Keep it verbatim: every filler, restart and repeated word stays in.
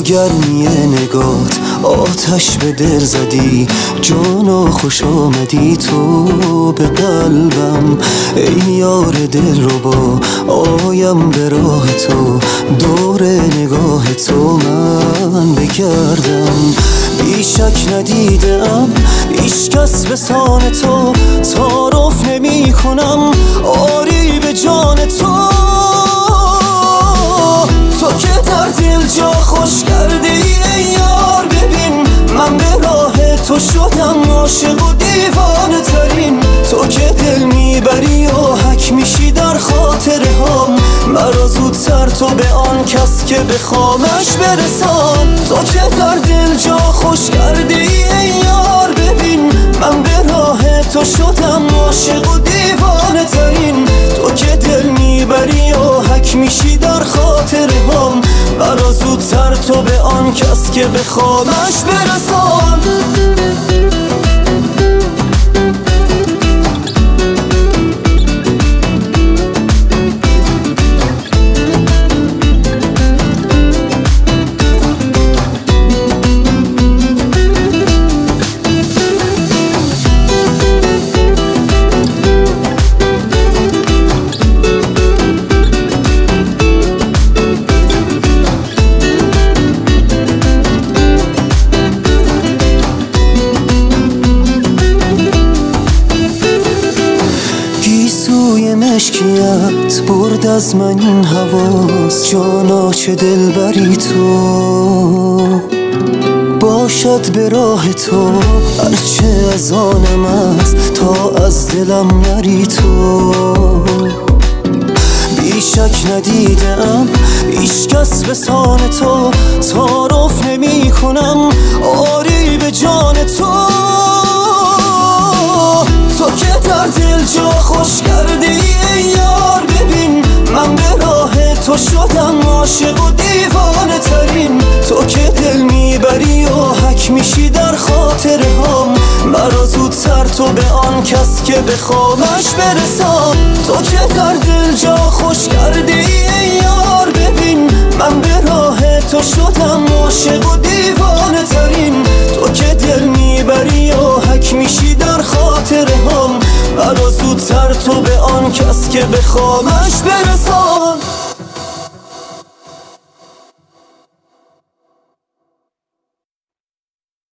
گرمی نگات آتش به دل زدی، جانا خوش آمدی تو به قلبم. ای یار دل رو با آیم به راه تو، دور نگاه تو من بگردم. بیشک ندیدم هیچ کس به سان تو، تعارف نمی کنم آری به جان تو. تو که در دل جا خوش کرده ای یار، ببین من به راه تو شدم عاشق و دیوانه ترین. تو که دل میبری و حک میشی در خاطر هم، مرا زودتر تو به آن کس که بخوامش برسان. تو که در دل جا خوش کرده ای یار، ببین من به راه تو شدم عاشق و دیوانه ترین. تو که دل میبری و حک میشی در خاطر هم، مرا زودتر تو به آن کس که بخوامش برسان. مشکیت برد از من این حواس، جانا چه دلبری تو باشد به راه تو. هرچه از آنم است تا از دلم نری تو. بیشک ندیدم هیچ کس به سان تو، تعارف نمی کنم آری به جان تو. تو که در دل جا خوش کرده ای یار، ببین من به راه تو شدم عاشق و دیوانه ترین. تو که دل میبری و حک میشی در خاطر هم، مرا زودتر تو به آن کس که بخوامش برسان. تو که در دل جا خوش کرده ای یار، ببین من به راه تو شدم عاشق و دیوانه ترین. تو که دل میبری و حک میشی در خاطر هم، مرا زودتر تو به آن کس که بخوامش برسان.